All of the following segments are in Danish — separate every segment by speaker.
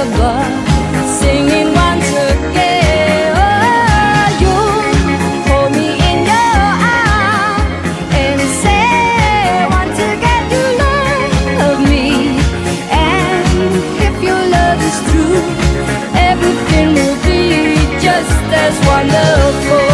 Speaker 1: above, singing once again. Oh, you hold me in your arms and say, want to get to love me. And if your love is true, everything will be just as wonderful.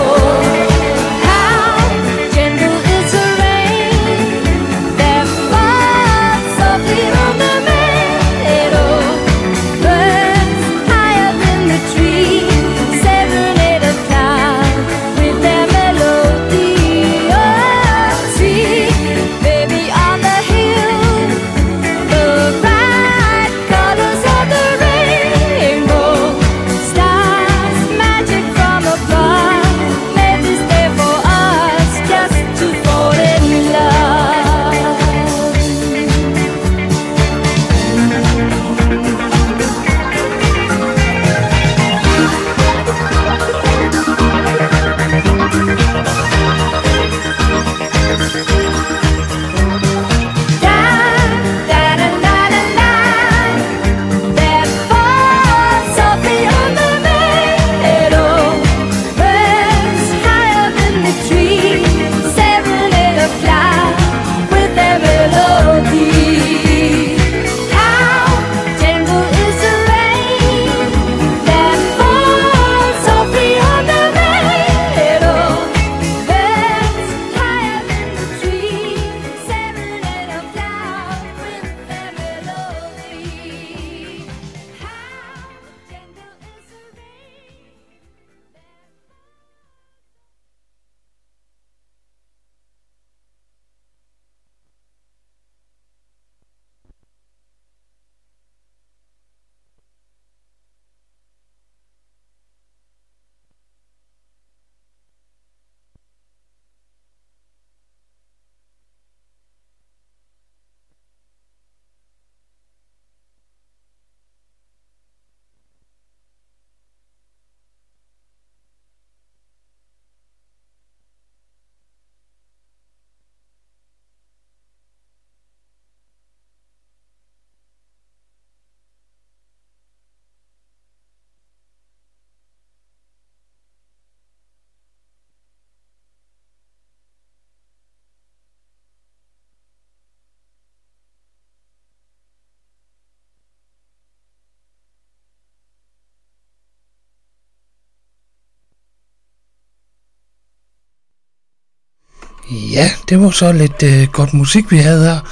Speaker 2: Ja, det var så lidt godt musik, vi havde her.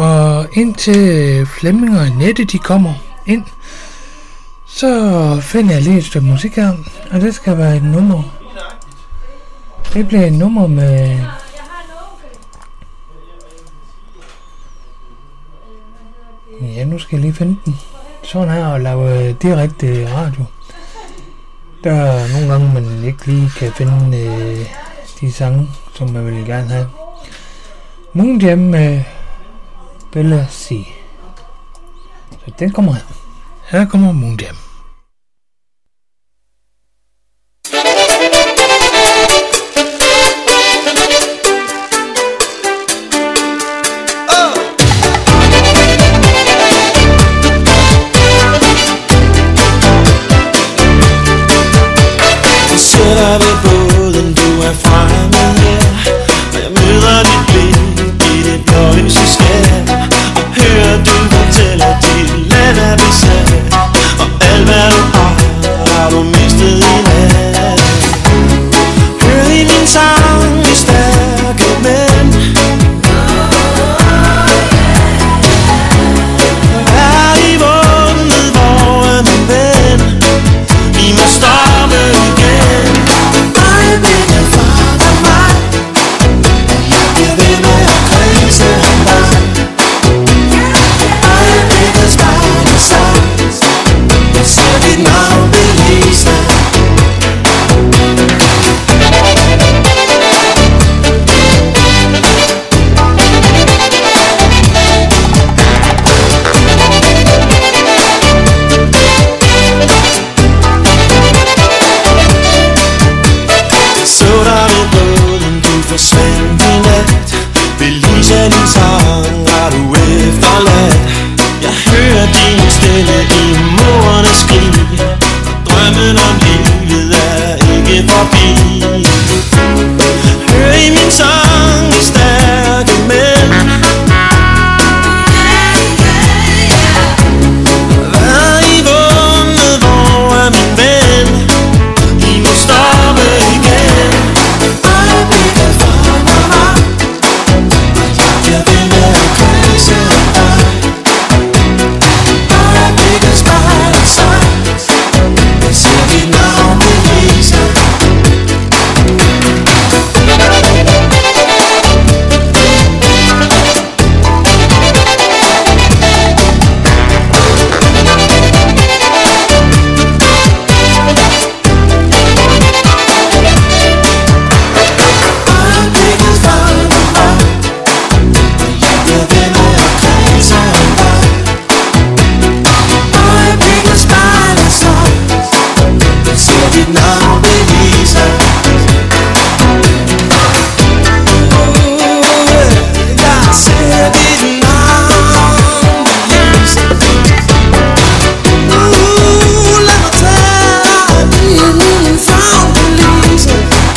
Speaker 2: Og indtil Flemming og Annette, de kommer ind, så finder jeg lige et stykke musik her. Og det skal være et nummer. Det bliver et nummer med... Ja, nu skal jeg lige finde den. Sådan her og lave direkte radio. Der er nogle gange, man ikke lige kan finde de sange, som man vil gerne have. Moon Jam med Bella C. Så den kommer her. Her kommer Moon Jam.
Speaker 3: Sætter vi båden, du er fremme her. Og jeg møder dit blik i det blålyse skær. Og hører du fortælle, dit land er besat. Og alt hvad du har du mistet i nat. Hør i min sang, vi stærke mænd. Er i vågnet, hvor er min ven? Vi må stoppe igen. Vietnam, Belize. God said Vietnam, Belize. Ooh, let me tell you from Belize.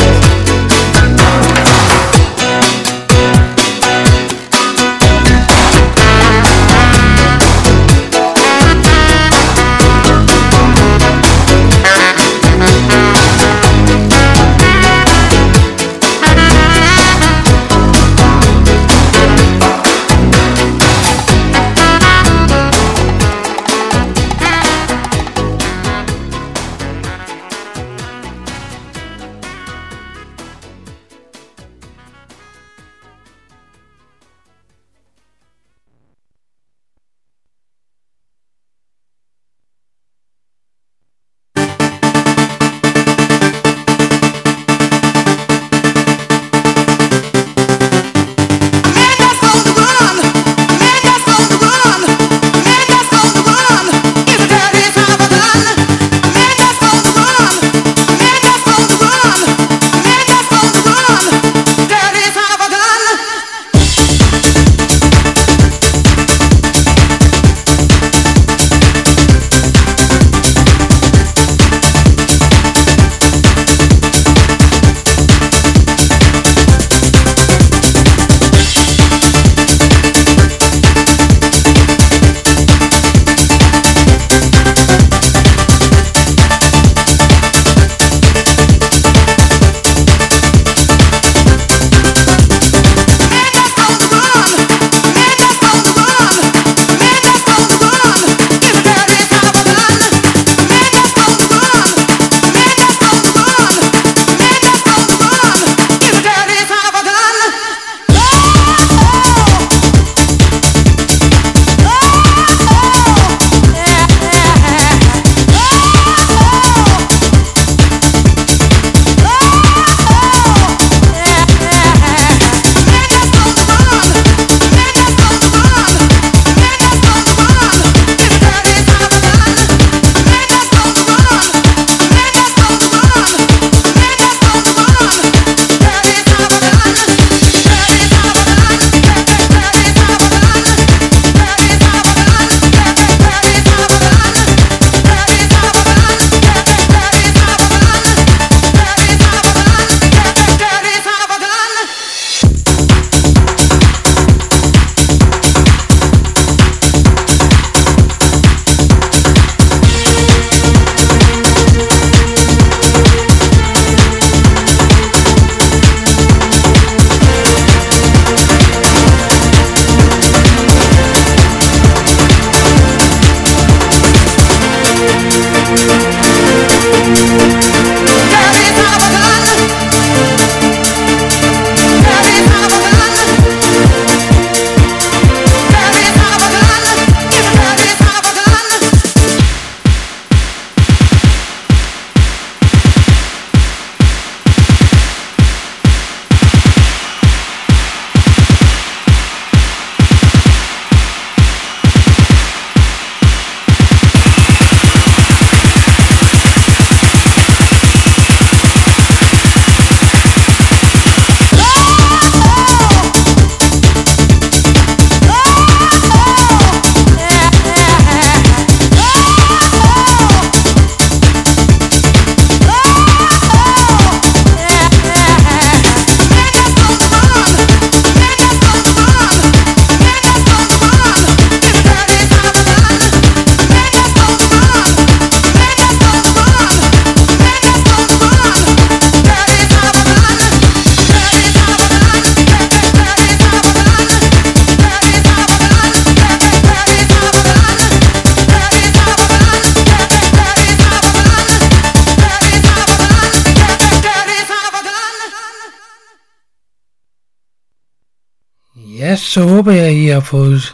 Speaker 2: Ja, så håber jeg, I har fået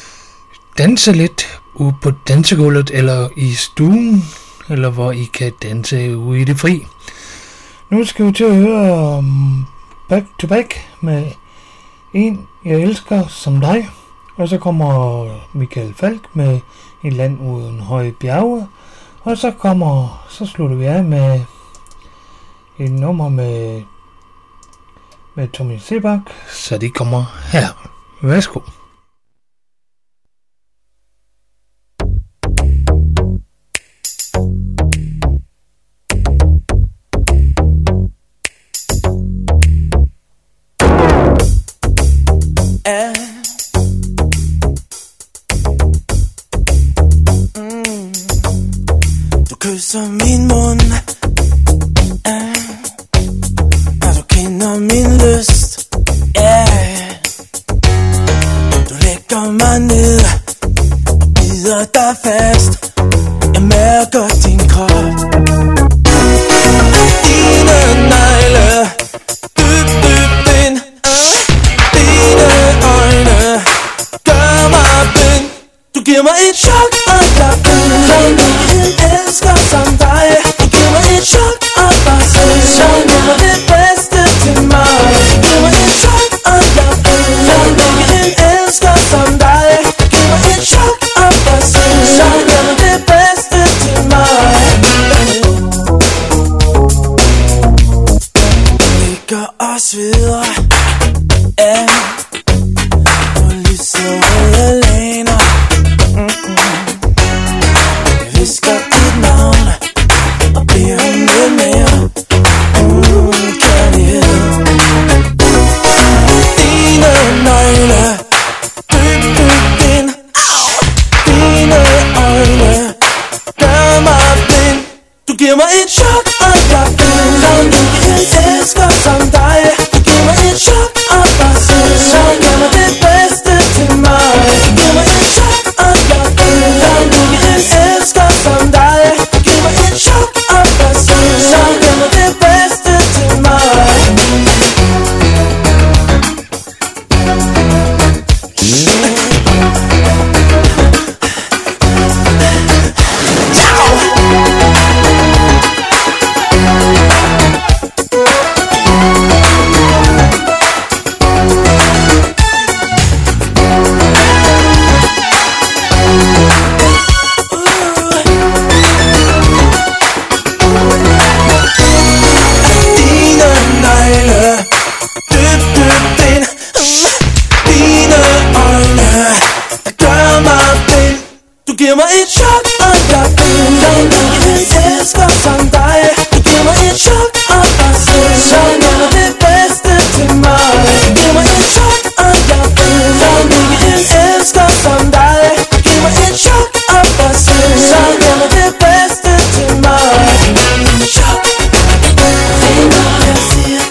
Speaker 2: danse lidt ude på dansegulvet, eller i stuen, eller hvor I kan danse ude i det fri. Nu skal vi til at høre Back to Back med En jeg elsker som dig. Og så kommer Michael Falch med Et land uden høje bjerge. Og så slutter vi af med et nummer med Tommy Sebak, så de kommer her. Værsgo.
Speaker 3: Du kysser min mund, og du kender min lyst, du lægger mig ned og bider dig fast. Jeg mærker din krop, dine negle, dybt, dybt ind. Dine øjne gør mig blind. Du giver mig et chok, og jeg ved, jeg elsker som dig. Du giver mig et chok, og bare selv så giver mig det bedste til mig. Du giver mig et chok, og jeg ved, jeg elsker som dig. Du giver mig et chok, og bare selv så giver mig det bedste til mig. Ligger og sveder, og lyser røde laner. Jeg visker dit navn og beder om lidt mere kærlighed. Dine negle, dybt, dybt ind. Dine øjne gør mig blind. Du giver mig et chok, og jeg ved, jeg elsker som dig. Du giver mig et chok, og bare selv så giver mig det bedste til mig. Du giver mig et chok, og jeg ved, jeg elsker som dig. Du giver mig et chok, og bare selv så giver mig det bedste til mig. Giv mig et chok, og jeg ved, jeg elsker som dig. Du giver mig et chok, og bare selv så giver mig det bedste til mig. Giv mig et chok, og jeg ved, jeg elsker som dig. Giv mig et chok, og bare selv så giver mig det bedste til mig. Chok, sig mig, jeg siger.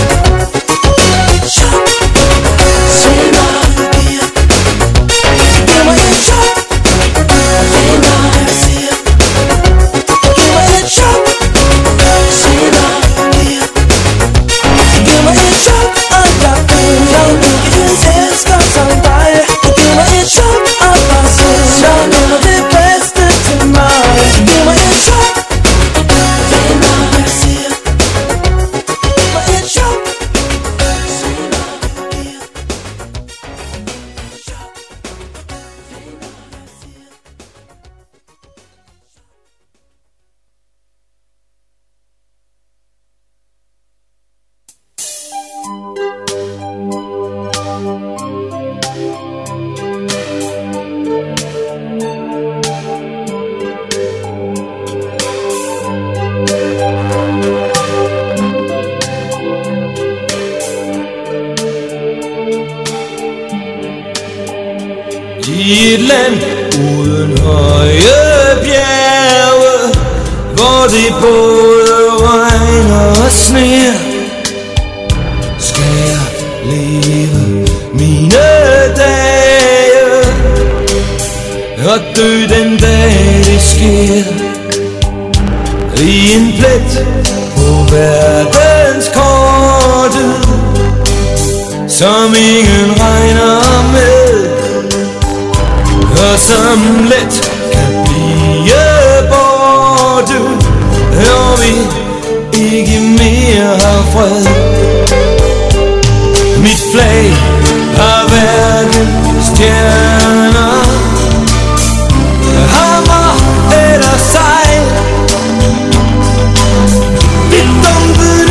Speaker 3: Chok, sig mig, du giver. Giv mig et chok.
Speaker 4: I et land uden høje bjerge, hvor det både regner og sner, skal jeg leve mine dage og dø den dag det sker. I en plet på verdenskortet, som ingen regner med, og som let kan blive borte, og vi ikke mere har fred. Mit flag har hverken stjerner, hammer eller sejl. Mit dumpede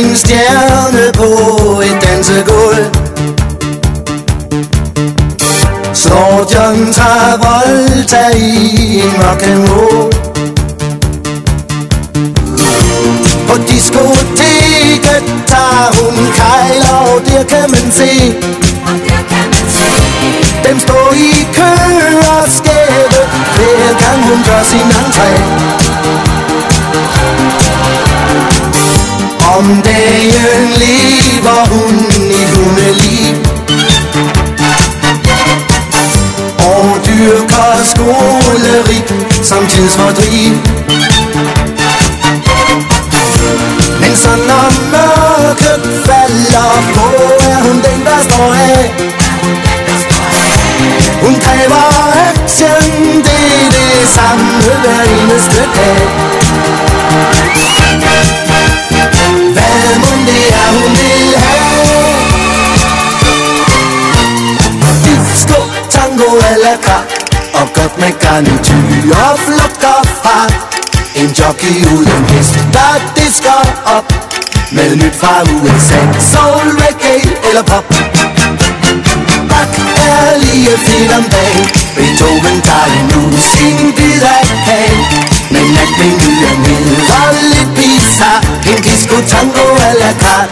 Speaker 3: en stjerne på et dansegulv. Slår John Travolta i en rock'n'roll. På diskoteket tager hun kejler, og der kan man se dem står i kø og skæve, hver gang hun gør sin entré. Om dagen lever hun et hundeliv og dyrker skoleri som tidsfordriv. Men så når mørket falder på, er hun den, der står af. Hun kræver action, det er det samme hver eneste dag. Hvad mon det er, hun vil have? Disco, tango eller carte, og godt med garnityr og flugt og fart. En jockey uden hest, der disker op med nyt fra USA. Soul, reggae eller pop. Bach er lige fedt om dagen. Beethoven tager endnu sin bid af kagen. Men natmenuen hedder lidt pizza. En disco, tango eller carte.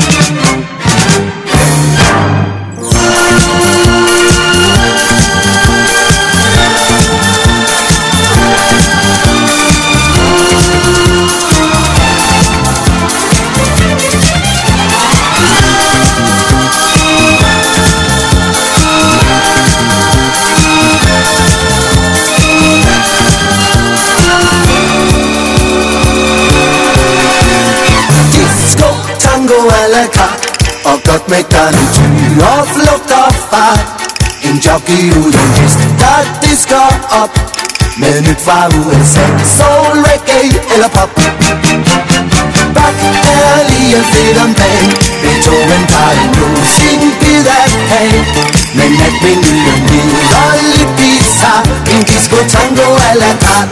Speaker 3: Og godt med garnityr og flugt og fart. En jockey uden hest, der disker op med nyt fra USA. Soul, reggae eller pop. Bach er lige fedt om dagen. Beethoven tager endnu sin bid af kagen. Men natmenuen hedder lidt pizza. En disco, tango eller carte.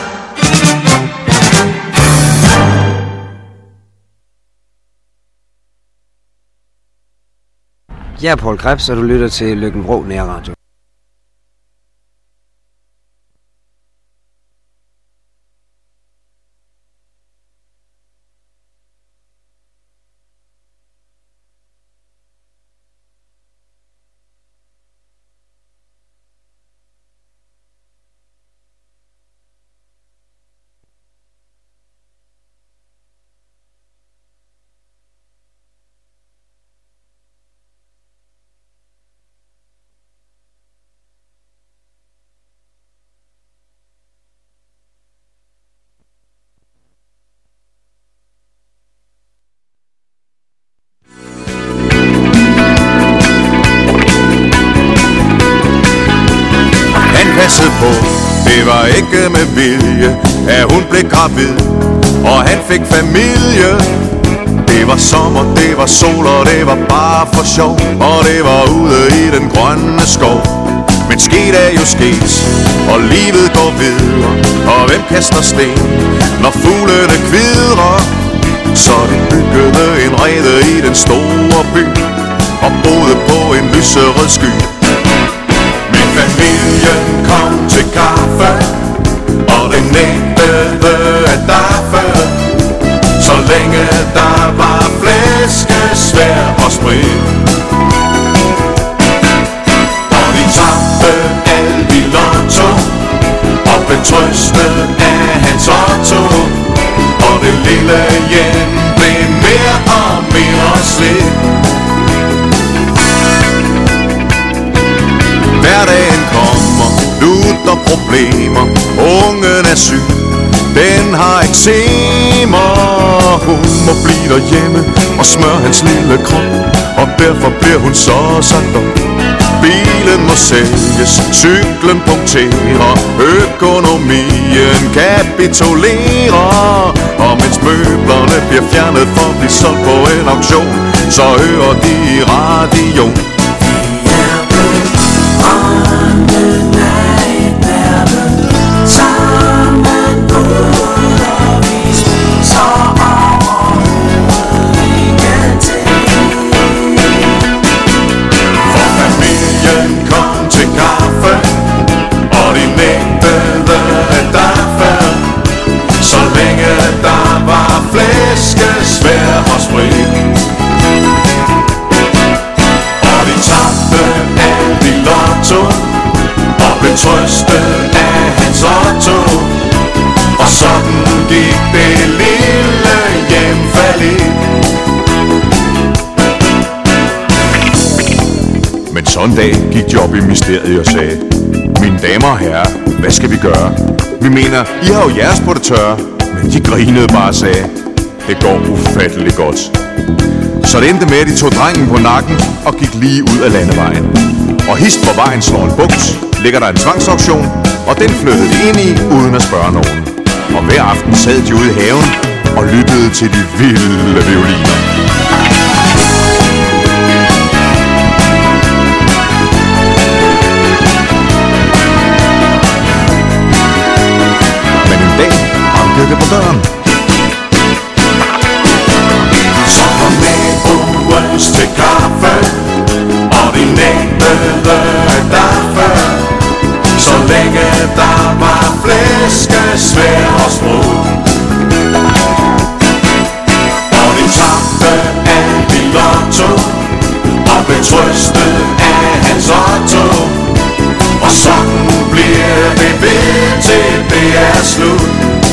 Speaker 5: Jeg er Paul Krebs, og du lytter til Løkken-Vrå Nærradio.
Speaker 6: På. Det var ikke med vilje, at hun blev gravid, og han fik familie. Det var sommer, det var sol, og det var bare for sjov, og det var ude i den grønne skov. Men sket er jo sket, og livet går videre, og hvem kaster sten, når fuglene kvidrer? Så de byggede en rede i den store by, og boede på en lyserød sky. Familien kom til kaffe, og den nægtede at daffe, så længe der var flæskesvær og sprit. Og de tabte alt i lotto, og blev trøstet af hans Otto. Og det lille hjem blev mere og mere slidt. Hverdagen kommer, lutter problemer. Ungen er syg, den har eksema. Hun må blive derhjemme og smøre hans lille krop, og derfor bliver hun så sagt op. Bilen må sælges, cyklen punkterer, økonomien kapitulerer. Og mens møblerne bliver fjernet for at blive solgt på en auktion, så hører de i radio.
Speaker 3: Sammen ud, og vi spiser over ugen igen.
Speaker 6: Så en dag gik de op i mysteriet og sagde: mine damer og herrer, hvad skal vi gøre? Vi mener, I har jo jeres på det tørre. Men de grinede bare og sagde: det går ufatteligt godt. Så det endte med, at de tog drengen på nakken og gik lige ud af landevejen. Og hist hvor vejen slår en bugt, ligger der en tvangsauktion, og den flyttede de ind i uden at spørge nogen. Og hver aften sad de ude i haven og lyttede til de vilde violiner. Men en dag bankede det på døren.
Speaker 3: Så kom naboens til kaffe, og vi nægtede at daffe, så længe der var flæskesvær og sprød. Og vi tabte alt i lotto, og blev trøstet af hans otto. Og sådan bliver det ved til det er slut.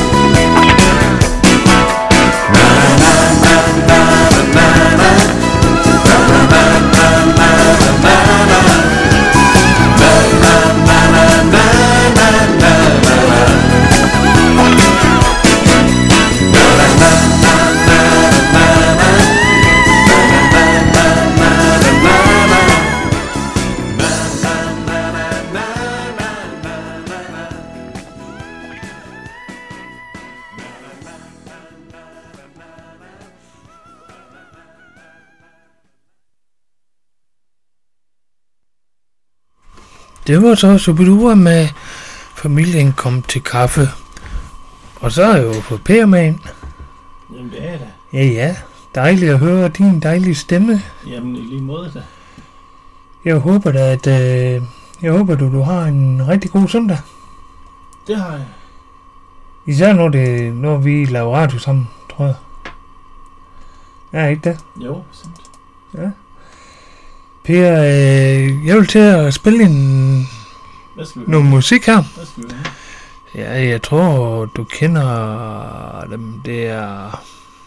Speaker 2: Det var så Shubidua med familien kom til kaffe. Og så er jeg jo fået Per med ind.
Speaker 7: Jamen det er det.
Speaker 2: Ja. Dejligt at høre din dejlige stemme.
Speaker 7: Jamen i lige måde da.
Speaker 2: Jeg håber da, at du har en rigtig god søndag.
Speaker 7: Det har jeg.
Speaker 2: Især når vi laver radio sammen, tror jeg. Ja, ikke det?
Speaker 7: Jo, bestemt.
Speaker 2: Ja. Per, jeg vil til at spille noget musik her.
Speaker 7: Hvad skal vi have?
Speaker 2: Ja, jeg tror, du kender dem. Det er...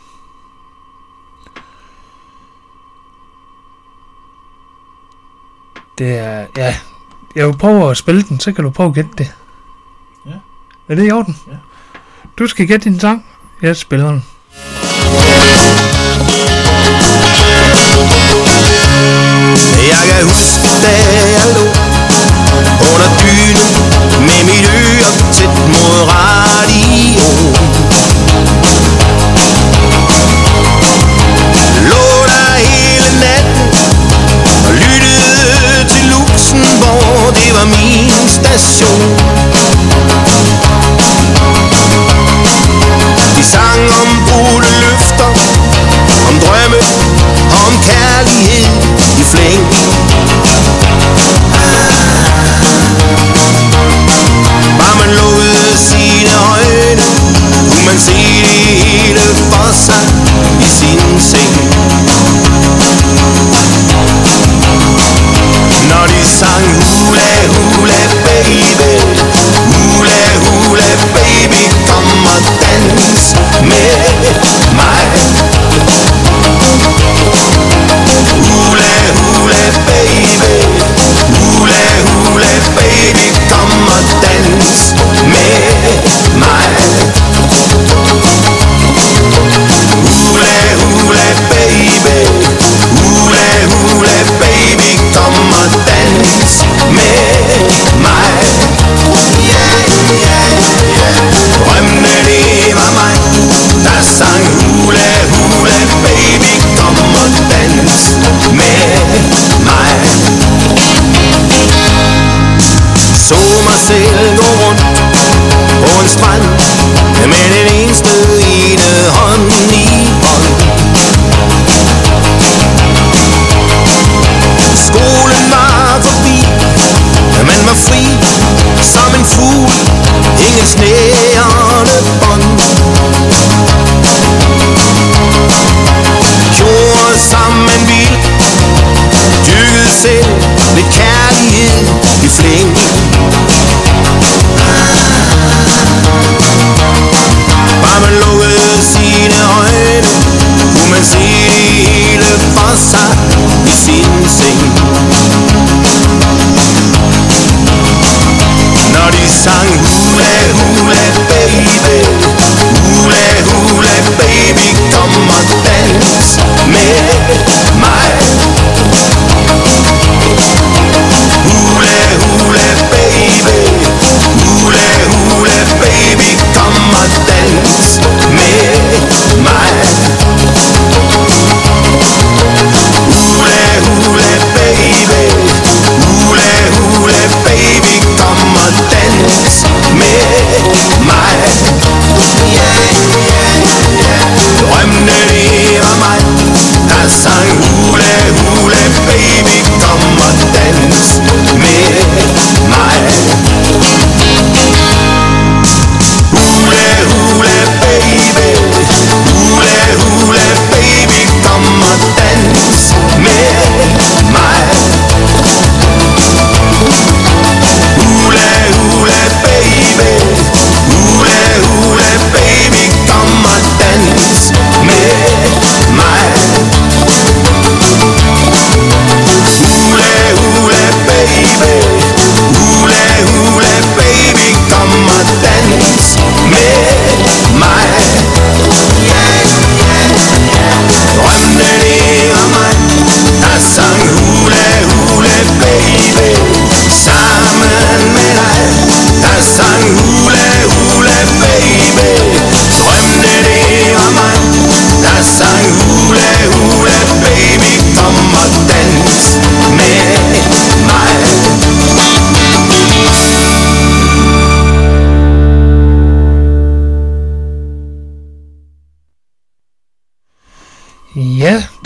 Speaker 2: Ja, jeg vil prøve at spille den, så kan du prøve at gætte det.
Speaker 7: Ja.
Speaker 2: Er det i orden?
Speaker 7: Ja.
Speaker 2: Du skal gætte din sang. Jeg spiller den.
Speaker 4: Jeg kan huske, da jeg lå under dynen med mit øre tæt mod radioen. Lå der hele natten og lyttede til Luxembourg, det var min station. De sang om brudte løfter, om drømme, om kærlighed i flæng. Bare man lukkede sine øjne, kunne man se det hele for sig i sin seng. Når de sang hula hula baby,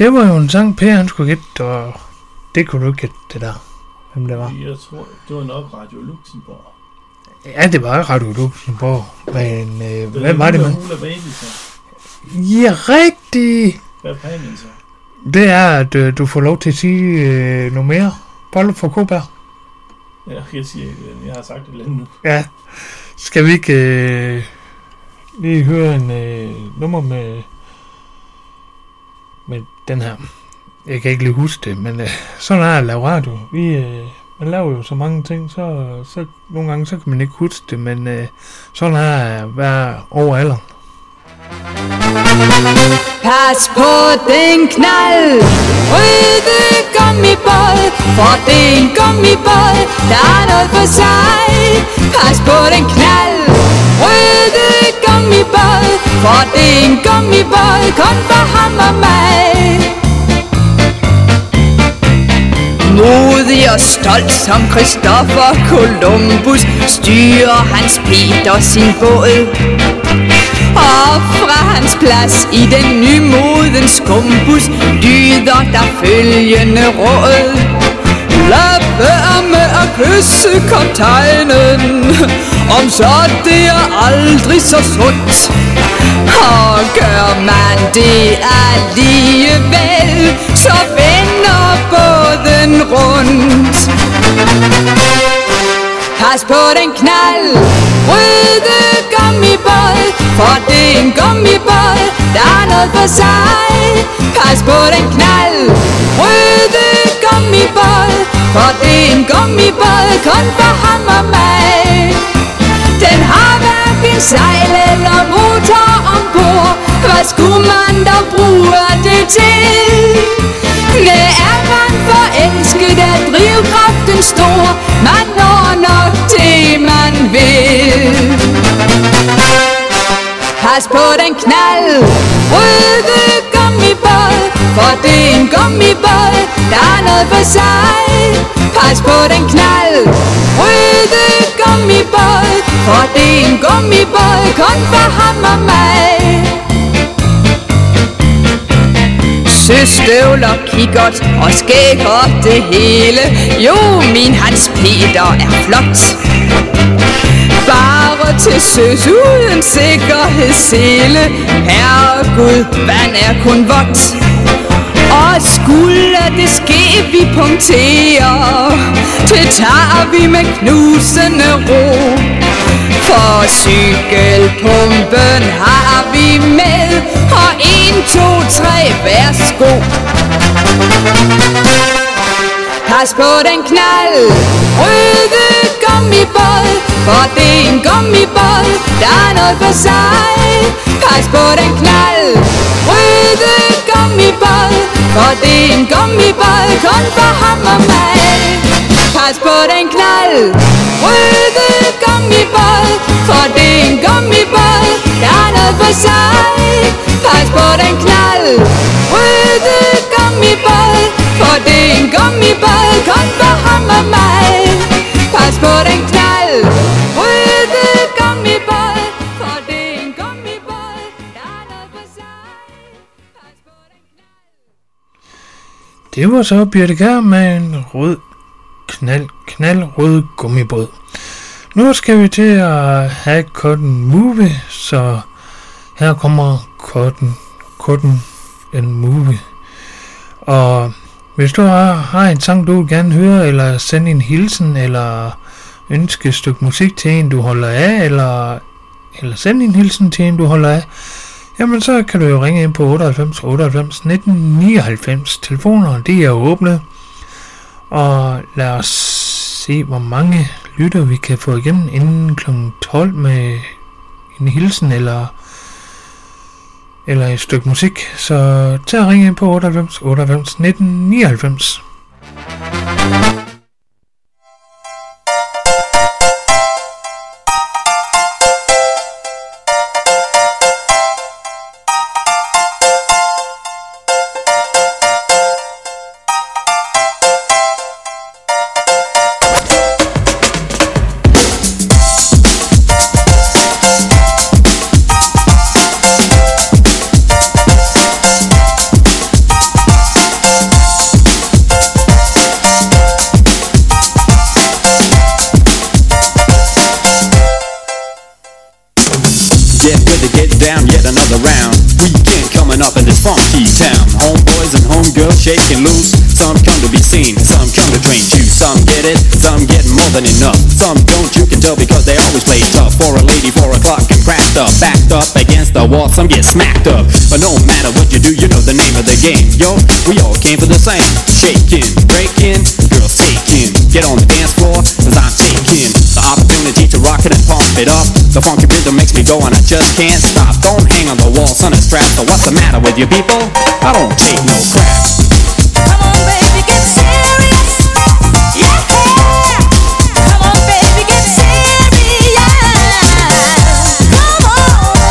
Speaker 2: det var jo en sang, Per han skulle gætte, og det kunne du ikke gætte, det der. Hvem det var?
Speaker 7: Jeg tror, det var nok Radio Luxembourg.
Speaker 2: Ja, det var Radio Luxembourg. Men hvad var det, man?
Speaker 7: Hula Baby, så.
Speaker 2: Ja, rigtigt!
Speaker 7: Hvad er planen så?
Speaker 2: Det er, at du får lov til at sige noget mere. Bolle for Kobær.
Speaker 7: Ja, jeg siger ikke det. Jeg har sagt det længe nu.
Speaker 2: Ja. Skal vi ikke lige høre en nummer med den her? Jeg kan ikke lige huske det, men sådan er at lave radio. Man laver jo så mange ting, så nogle gange så kan man ikke huske det, men sådan er at være over alderen.
Speaker 1: Pas på den knald, røde gummibold, for det er en gummibold, der er noget for sig. Pas på den knald, røde gummibold, for det er en gummibold, kun for ham og mig. Modig og stolt som Christopher Columbus, styrer Hans Peter sin båd. Og fra hans plads i den nymodens skumbus lyder der følgende råd: lad være med at kysse kaptajnen, om så det er aldrig så sundt. Og gør man det alligevel, så vender båden rundt. Pas på den knald, røde gummibold, for det er en gummibold, der er noget for sig. Pas på den knald, røde gummibold, for det er en gummibold, kun for ham og mig. Den har hverken sejl eller motor ombord, hvad skulle man da bruge det til? Det er man forelsket af drivkraften stor, man når nok det man vil. Pas på den knald, røde gummibold, for det er en gummibold, der er noget for sig. Pas på den knald, røde gummibold, for det er en gummibold, kun for ham og mig. Søstøvler, kikkert og skæg og det hele, jo, min Hans Peter er flot. Bare til søs uden sikkerhedssele, herregud, vand er kun vådt. Og skulle det ske, vi punkterer, det tager vi med knusende ro. For cykelpumpen har vi med, og 1, 2, 3, værsgo. Pas på den knald, røde gummibold, for det er en gummibold, der er noget for sig. Pas på den knald, røde gummibold, for det er en gummibold, kun for ham og mig. Pas på den knald, røde gummibold, for det er en gummibold, der er noget for sig. Pas på den knald, røde gummibold, for det er en gummibold, kun for ham og mig. Pas på den knald, røde gummibold, for det er en gummibold, der er noget for sig. Pas på den knald.
Speaker 2: Det var så Birte Kjær med en rød knaldrød gummibåd. Nu skal vi til at have Cotton Movie, så her kommer Cotton and Movie. Og hvis du har en sang, du vil gerne høre, eller sende en hilsen, eller ønske et stykke musik til en, du holder af, eller sende en hilsen til en, du holder af, jamen så kan du jo ringe ind på 98 98 19 99. Telefoner, de er åbne. Og lad os se, hvor mange lytter vi kan få igennem inden kl. 12 med en hilsen eller et stykke musik. Så tag og ring ind på 98 98 19 99.
Speaker 8: down yet another round. Weekend coming up in this funky town. Homeboys and homegirls shaking loose. Some come to be seen, some come to drain juice. Some get it, some get more than enough. Some don't, you can tell because they always play tough. For a lady, 4 o'clock and cracked up, backed up against the wall, some get smacked up. But no matter what you do, you know the name of the game. Yo, we all came for the same. Shaking, breaking, girls taking. Get on the dance floor, cause I'm taking the opportunity to rock it and pump it up. The funky rhythm makes me go and I just can't stop. Don't hang on the wall, son, a strap. So what's the matter with you people? I don't take no crap.
Speaker 1: Come on, baby, get serious. Yeah. Come on, baby, get serious. Come on.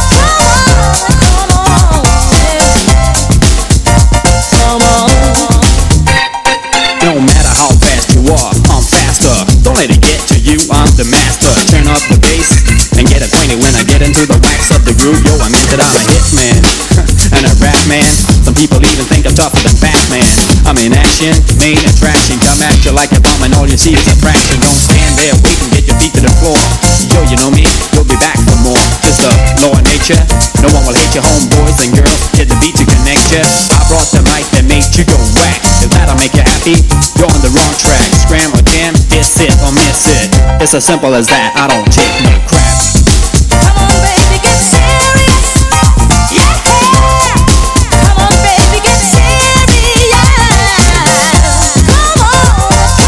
Speaker 8: No matter how fast you are, I'm faster. Don't let it get to you, I'm the master. Turn up the bass and get acquainted when I get into the wax of the groove. Yo, I meant that I'm a hitman and a rap man. Some people even think I'm tougher than Batman. I'm in action, main attraction. Come at you like a bomb and all you see is a fraction. Don't stand there waiting, get your feet to the floor. Yo, you know me, you'll be back for more. Just a law of nature, no one will hate your homeboys and girls. Get the beat to connect ya. I brought the mic that made you go whack. If that'll make you happy, you're on the wrong track. Scram or jam, it's it or miss it. It's as simple as that, I don't take no crap.
Speaker 1: Come on, baby, get serious. Yeah. Come on, baby, get serious. Come on.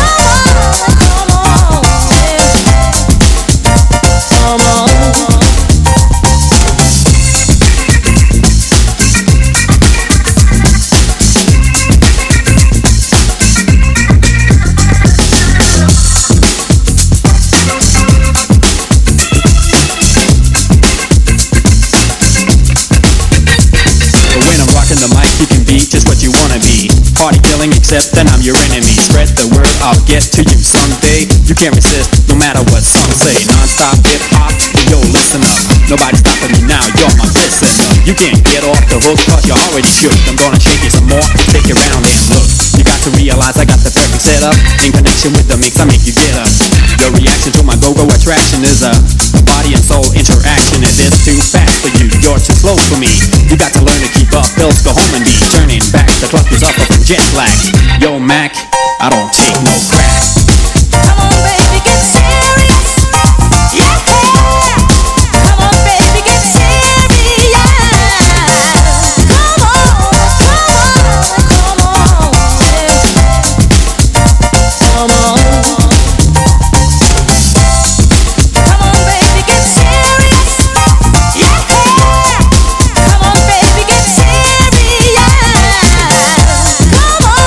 Speaker 8: Just what you wanna be. Party killing, except then I'm your enemy. Spread the word, I'll get to you someday. You can't resist, no matter what some say. Non-stop hip-hop, yo, listen up. Nobody's stopping me now, you're my listener. You can't get off the hook, cause you already shook. I'm gonna shake you some more, take you around and look. You got to realize I got the perfect setup. In connection with the mix, I make you get up. Your reaction to my go-go attraction is a body and soul interaction. It is too fast for you, you're too slow for me. You got to learn to keep up, else go home and be turning back. The clock is up from jet lag. Yo, Mac, I don't take no crap.
Speaker 1: Come on, baby, get serious. Yeah. Come on, baby, get serious. Come on. Come on. Come on, baby, get serious. Yeah. Come on, baby, get serious. Come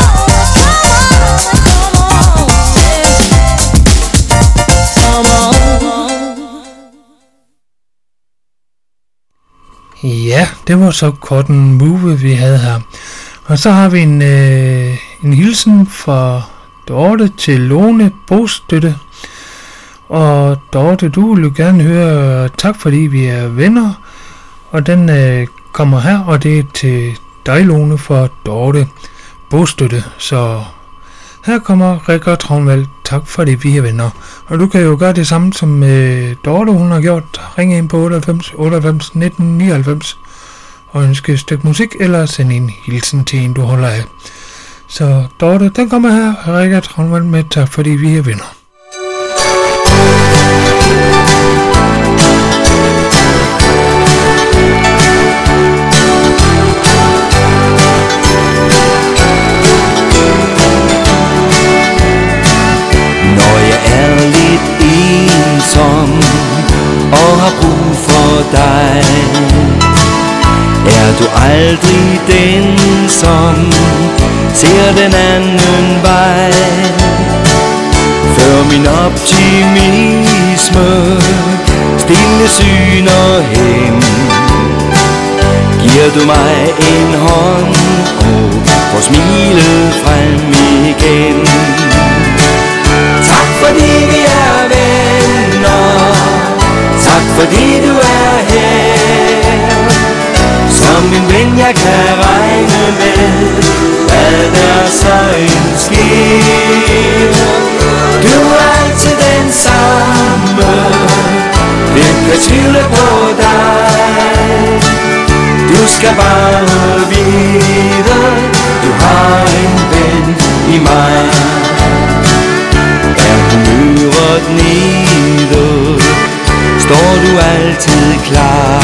Speaker 1: on.
Speaker 2: Ja, det var så Cotton Move, vi havde her. Og så har vi en hilsen fra Dorte til Lone Bostøtte. Og Dorte, du vil jo gerne høre tak, fordi vi er venner. Og den kommer her, og det er til dig, Lone, for Dorte Bostøtte. Så her kommer Rikker Travnvald. Tak fordi vi er venner. Og du kan jo gøre det samme som Dorte, hun har gjort. Ring ind på 98 98 19 99 og ønske et stykke musik, eller sende en hilsen til en, du holder af. Så Dorte, den kommer her. Rikker Travnvald med tak fordi vi er venner.
Speaker 9: Ensom og har brug for dig. Er du aldrig den, som ser den anden vej? Før min optimisme stille syner hen, giver du mig en hånd og får smilet frem igen. Tak fordi vi er venner, tak fordi du er her. Som en ven jeg kan regne med, hvad der så end sker. Du er altid den samme, hvem kan tvivle på dig? skal bare vide, du har en ven i mig. Er humøret nede, står du altid klar.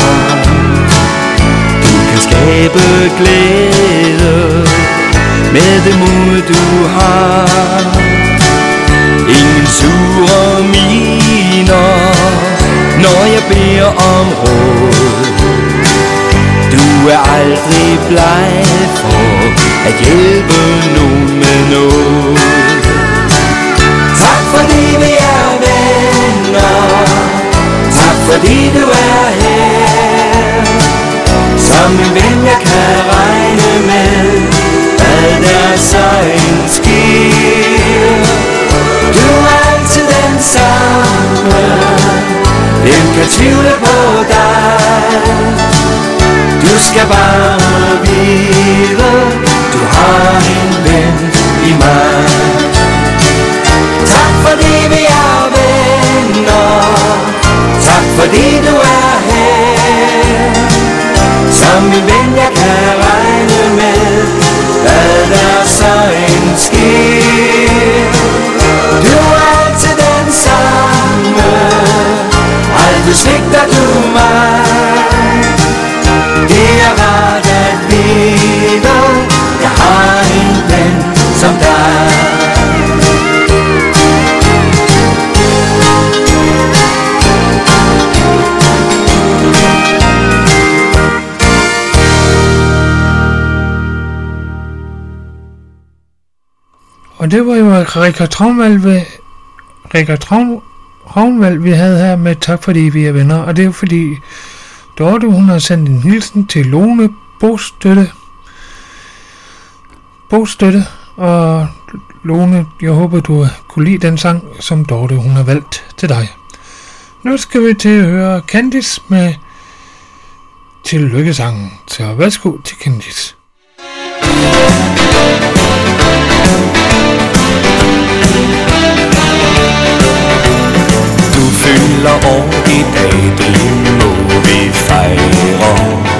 Speaker 9: Du kan skabe glæde med det mod du har. Ingen sure miner, når jeg beder om råd. Du er aldrig bleg for at hjælpe nogen med noget. Tak fordi vi er venner, tak fordi du er her. Som en ven jeg kan regne med, hvad der så end sker. Du er altid den samme, hvem kan tvivle på dig? Du skal bare vide, du har en ven i mig. Tak fordi vi er venner, tak fordi du er her. Som en ven jeg kan regne med, hvad der så end sker. Du er altid den samme, aldrig svigter du mig. Det er rart at vide, jeg har en ven som dig.
Speaker 2: Og det var jo Richard Traunvald, vi havde her med tak fordi vi er venner. Og det er jo fordi Dorte, hun har sendt en hilsen til Lone Bogstøtte. Og Lone, jeg håber du kunne lide den sang, som Dorte hun har valgt til dig. Nu skal vi til at høre Candice med Tillykke-sangen. Så værsgo til Candice.
Speaker 9: Du fylder år i dag, det må vi fejre.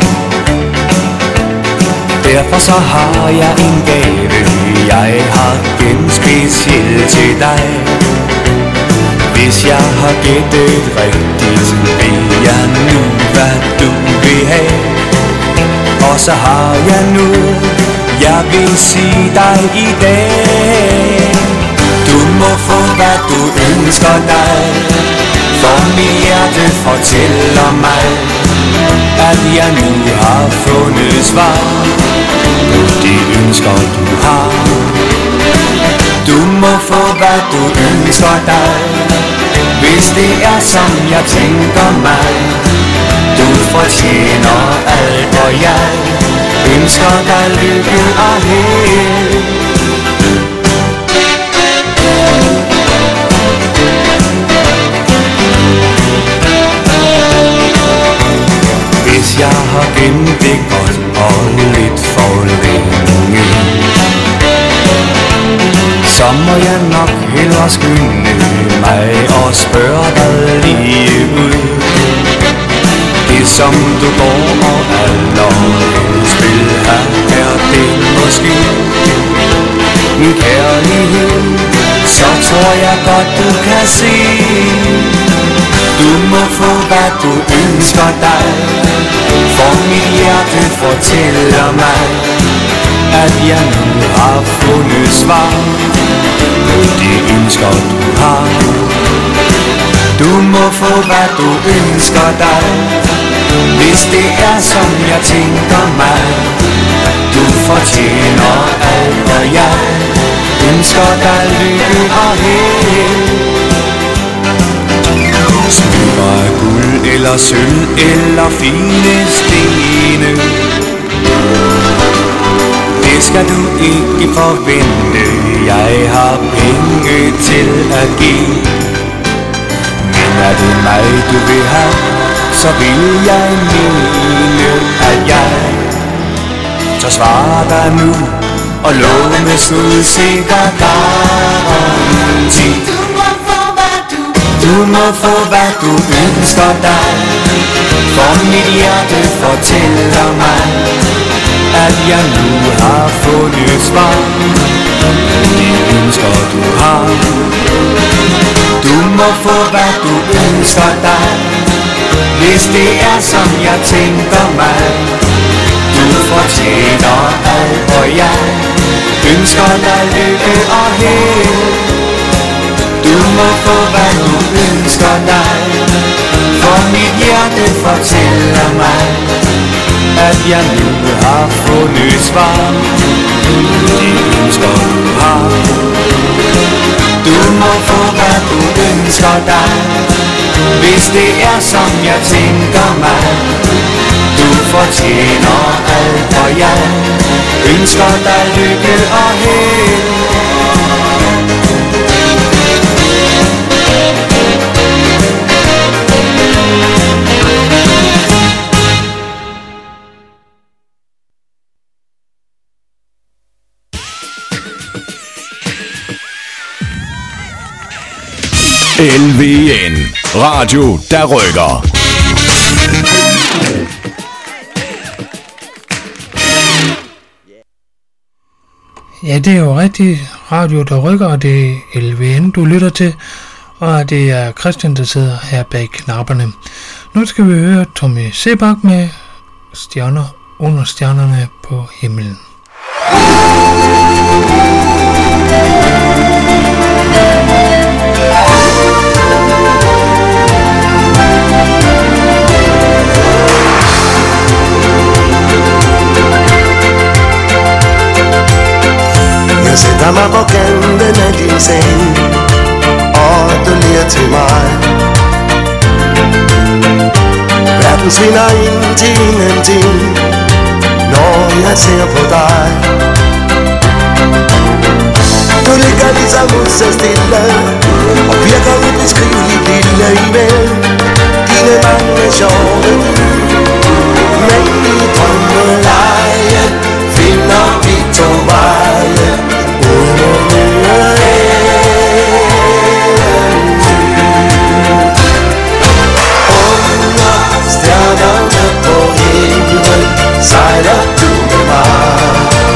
Speaker 9: Derfor så har jeg en gave, jeg har gemt specielt til dig. Hvis jeg har gættet rigtigt, ved jeg nu, hvad du vil have. Og så har jeg noget, jeg vil sige dig i dag. Du må få, hvad du ønsker dig, for mit hjerte fortæller mig, at jeg nu har fundet svar på de ønsker du har. Du må få, hvad du ønsker dig, hvis det er som jeg tænker mig. Du fortjener alt, og jeg ønsker dig lykke og held. Hvis jeg har gemt det godt og lidt for længe, så må jeg nok hellere skynde mig og spørge dig lige ud. Det som du går og allerhelst vil have, er det måske min kærlighed, så tror jeg godt du kan se. Du må få, hvad du ønsker dig, for mit hjerte fortæller mig, at jeg nu har fundet svar på de ønsker du har. Du må få, hvad du ønsker dig, hvis det er som jeg tænker mig. Du fortjener alt, og jeg ønsker dig lykke og held. Smykker af guld eller sølv eller fine stene, det skal du ikke forvente, jeg har penge til at give. Men er det mig du vil have, så vil jeg mene, at jeg så svar dig nu og love med skudsikker garanti. Du må få, hvad du ønsker dig, For mit hjerte fortæller mig, at jeg nu har fundet svar. De ønsker du har, du må få hvad du ønsker dig. Hvis det er som jeg tænker mig, du fortjener alt, og jeg ønsker dig lykke og held. Du må få hvad du ønsker dig, for mit hjerte fortæller mig, at jeg nu har fundet svar. De ønsker du har, du må få hvad du ønsker dig. Hvis det er som jeg tænker mig, du fortjener alt, og jeg ønsker dig lykke og held.
Speaker 6: LVN. Radio, der rykker.
Speaker 2: Ja, det er jo rigtig radio, der rykker, og det er LVN, du lytter til. Og det er Christian, der sidder her bag knapperne. Nu skal vi høre Tommy Sebak med Stjerner under stjernerne på himlen.
Speaker 3: Jeg sætter mig på kanten af din seng, og du ler til mig. Verden svinder ind til ingenting, når jeg ser på dig. Du ligger ligesom så stille, og virker ubeskriveligt lille imellem dine mange sjove. Men i drømmeleje finder vi to veje ud mod nye eventyr. Under stjernerne på himlen sejler du med mig.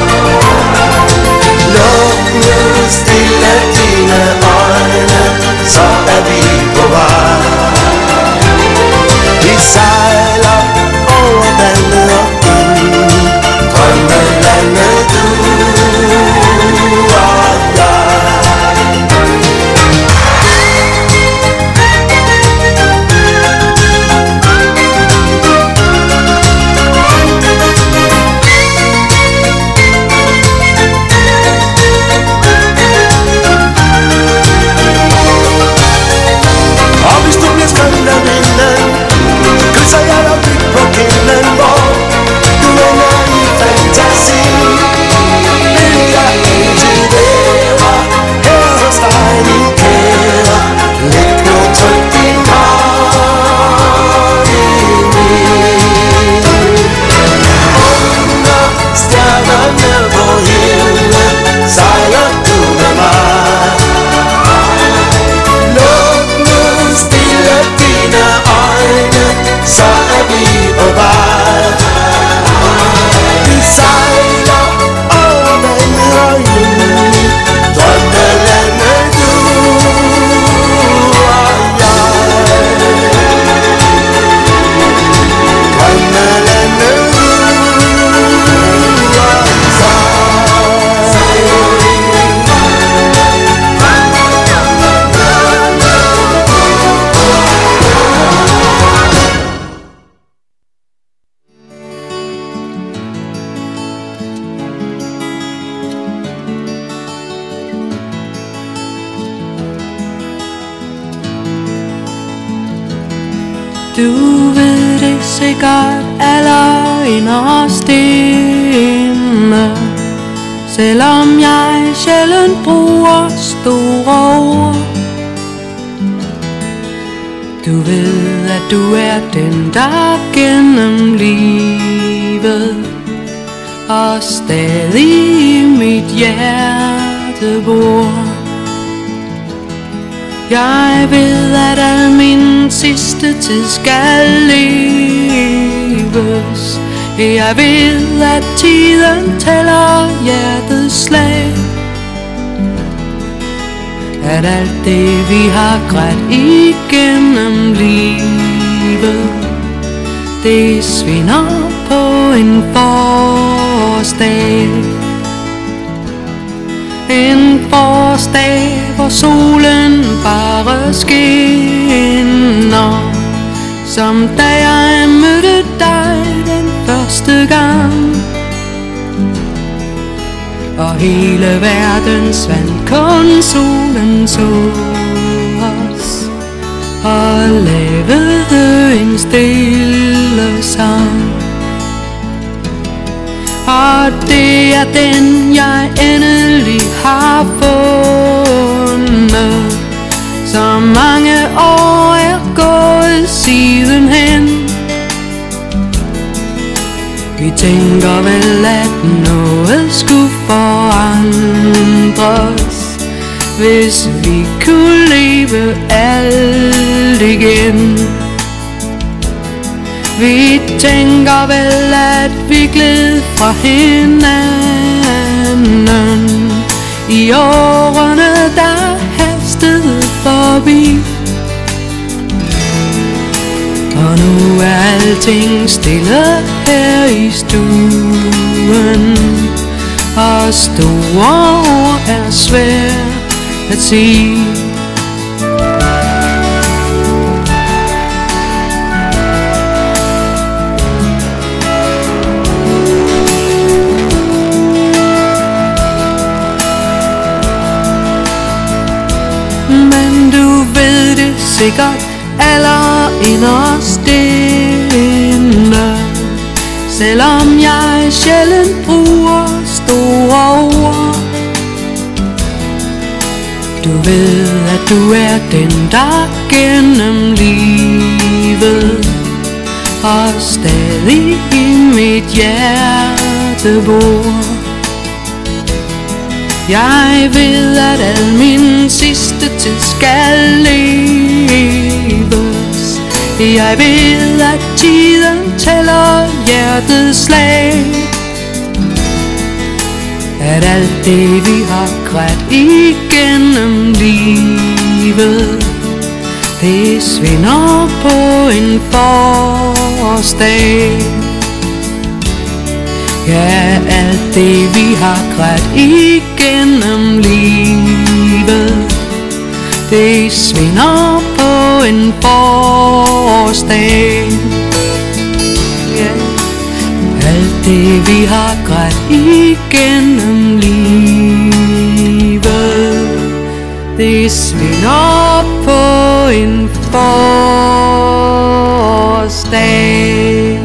Speaker 3: Luk nu stille dine øjne, så er vi på vej. Vi sejler over vandet og ind, drømmelandet du og jeg. Og hvis du bliver skræmt af vinden, kysser jeg dig dybt på kinden, hvor du ender i fantasi. Vil jeg indtil være her hos dig, min kære. Læg nu tryk din hånd i min. Under stjernerne på himlen sejler du med mig. Luk nu stille dine øjne, så er vi på vej. Vi sejler over vandet og ind, drømmelandet du og jeg. Drømmelandet du og
Speaker 1: Du ved det sikkert aller inderst inde, selvom jeg sjældent bruger store ord. Du ved, at du er den, der gennem livet og stadig i mit hjerte bor.
Speaker 10: Jeg ved, at al min sidste tid skal leves. Jeg ved, at tiden tæller hjertets slag. At alt det vi har grædt igennem livet, det svinder på en forårsdag. En forårsdag, hvor solen bare skinner, som da jeg mødte dig den første gang. Og hele verden svandt, kun solen så os og lavede en stille sang. Og det er den, jeg endelig har fundet. Så mange år er gået sidenhen. Vi tænker vel, at noget skulle forandres, hvis vi kunne leve alt igen. Vi tænker vel, at vi gled fra hinanden i årene, der hastede forbi. Og nu er alting stille her i stuen, og store ord er svært at sige. Men du ved det sikkert allerinderst inde, selvom jeg sjældent bruger store ord. Du ved, at du er den, der gennem livet og stadig i mit hjerte bor. Jeg ved, at al min sidste tid skal leves. Jeg ved, at tiden tæller hjertets slag. At alt det vi har grædt igennem livet, det svinder på en forårsdag. Ja, alt det vi har grædt igennem livet, det svinder på en forårsdag. Ja, alt det vi har grædt igennem livet, det svinder på en forårsdag.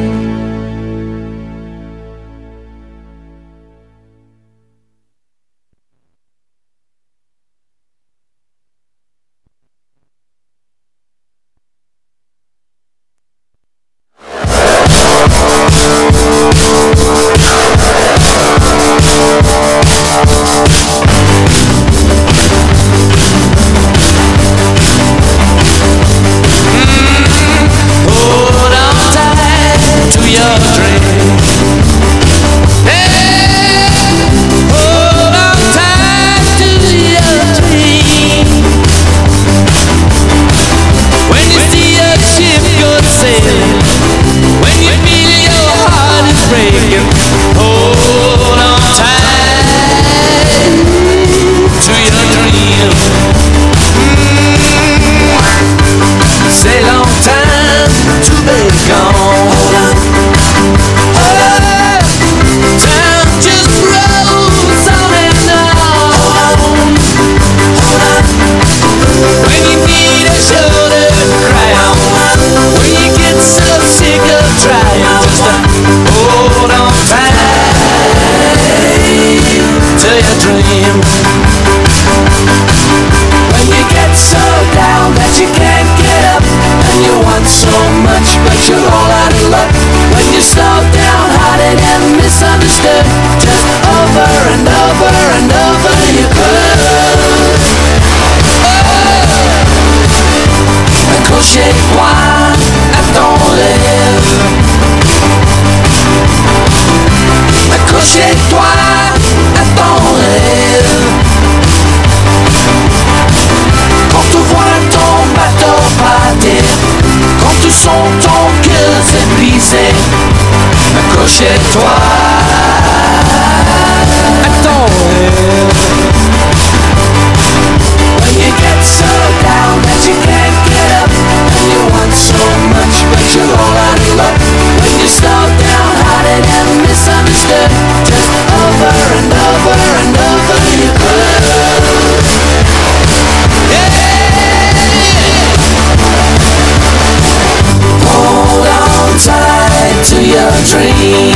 Speaker 9: Hold on tight.
Speaker 10: ton cœur s'est brisé, accroche-toi. Attends. When you get so down that you can't get up, and you want so much but you're all out of luck. When you're so downhearted and misunderstood, just over and over and over you could. Hold on tight to your dream.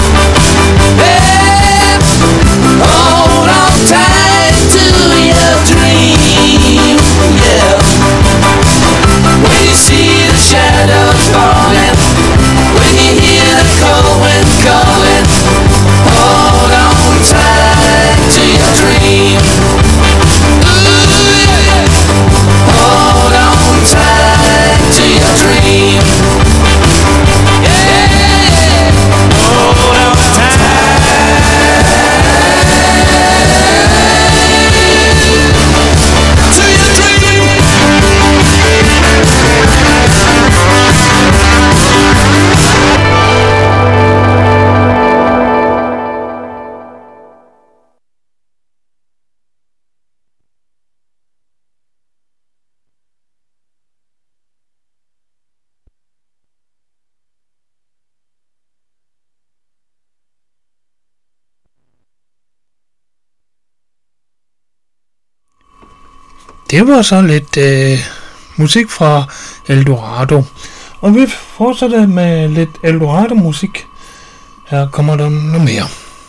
Speaker 10: Yeah. Hold on tight to your dream. Yeah. When you see the shadows falling, when you hear the cold wind calling, hold on tight to your dream. Ooh, yeah. Hold on tight to your dream. Yeah. Hold on
Speaker 2: Det var så lidt musik fra Eldorado. Og vi fortsætter med lidt Eldorado-musik. Her kommer der noget mere.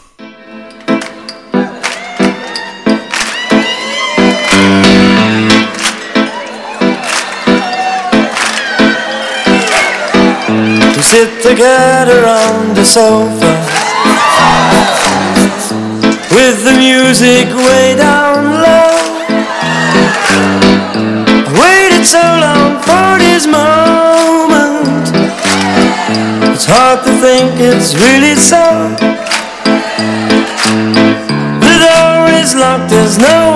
Speaker 9: We sit together on the sofa with the music way down low. Waited so long for this moment, it's hard to think it's really so. The door is locked, there's no